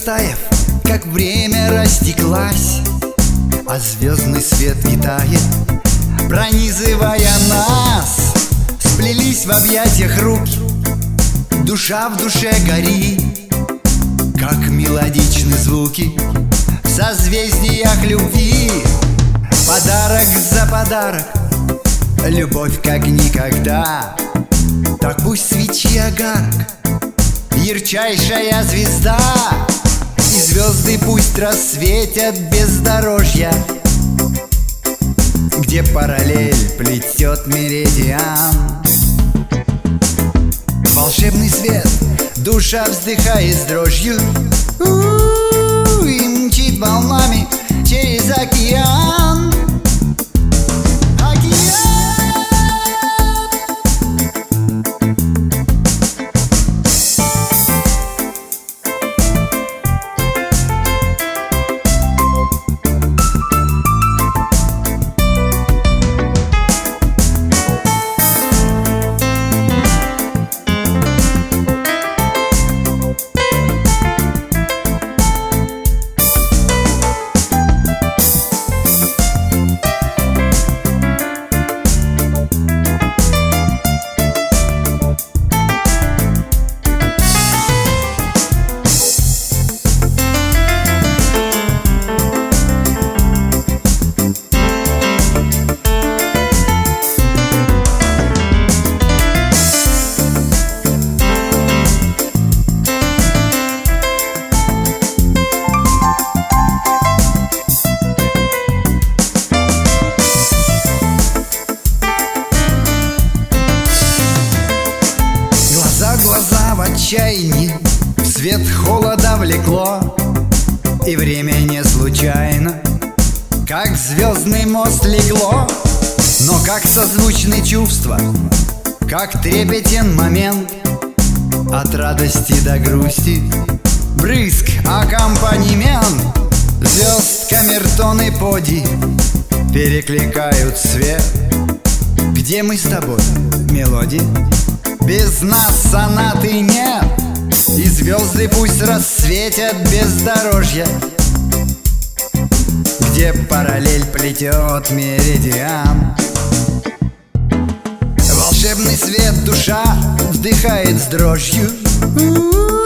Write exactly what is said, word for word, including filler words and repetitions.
растаяв, как время растеклась, а звездный свет витает, пронизывая нас. Сплелись в объятиях руки, душа в душе горит, как мелодичны звуки в созвездиях любви. Подарок за подарок, любовь как никогда. Так пусть свечи огарок, ярчайшая звезда, и звезды пусть рассветят бездорожья, где параллель плетет меридиан. Волшебный свет, душа вздыхает с дрожью, у-у-у, и мчит волнами через океан. Глаза в отчаянии в свет холода влекло, и время не случайно, как звездный мост легло. Но как созвучны чувства, как трепетен момент, от радости до грусти брызг аккомпанемент. Звезд камертон и поди перекликают свет. Где мы с тобой, мелодии? Без нас сонаты нет, и звезды пусть рассветят бездорожья, где параллель плетет меридиан. Волшебный свет душа вдыхает с дрожью,